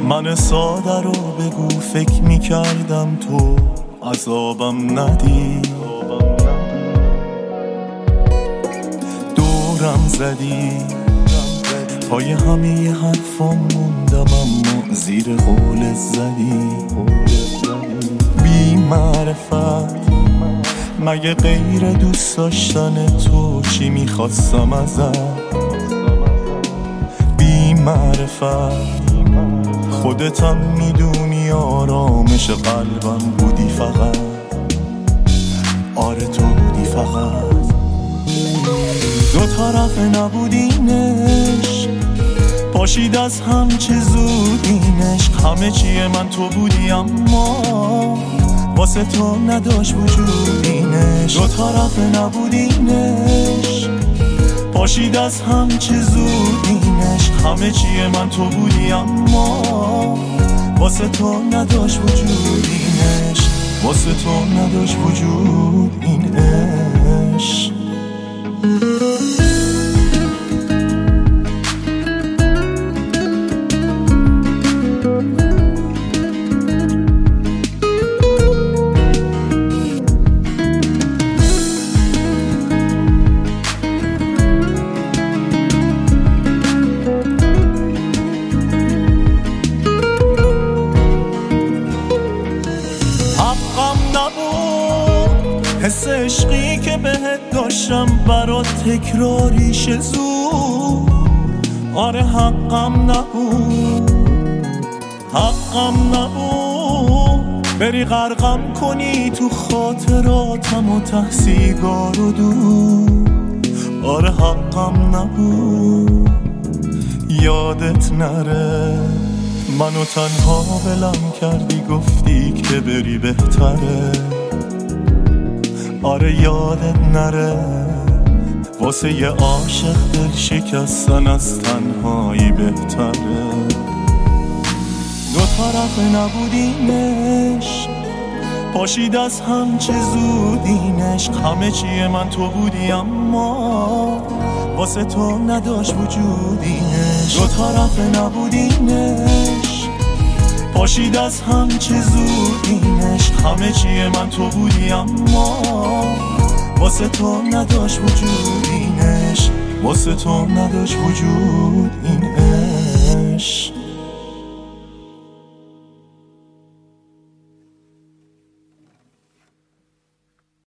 من ساده رو بگو، فکر میکردم تو عذابم ندی، دورم زدی، پای همه حرفام موندم اما زیر قولت زدی. بی معرفت مگه غیر دوست داشتن تو چی میخواستم ازت؟ بی معرفت خودتم میدونی آرامش قلبم بودی فقط، آره تو بودی فقط. دو طرف نبودینش، پاشید از هم چه زودینش. همه چیه من تو بودی اما واسه تو نداشت وجودینش. دو طرف نبودینش، پاشید از هم چه زودینش. همه چیه من تو بودی اما واسه تو نداشت وجودینش. واسه تو نداشت وجود این عشق. حس عشقی که بهت داشتم برات تکراریش زود، آره حقم نبود، حقم نبود بری غرقم کنی تو خاطراتم و ته سیگار و دود. آره حقم نبود یادت نره منو تنها ولم کردی، گفتی که بری بهتره. آره یادت نره واسه یه عاشق دل شکستن از تنهایی بهتره. دو طرف نبودینش، پاشید از هم چه زودینش. همه چیه من تو بودی اما واسه تو نداشت وجودینش. دو طرف نبودینش، پاشید از هم چه زودینش. همه چیه من تو بودی اما واسه تو نداشت وجودینش. واسه تو نداشت وجود این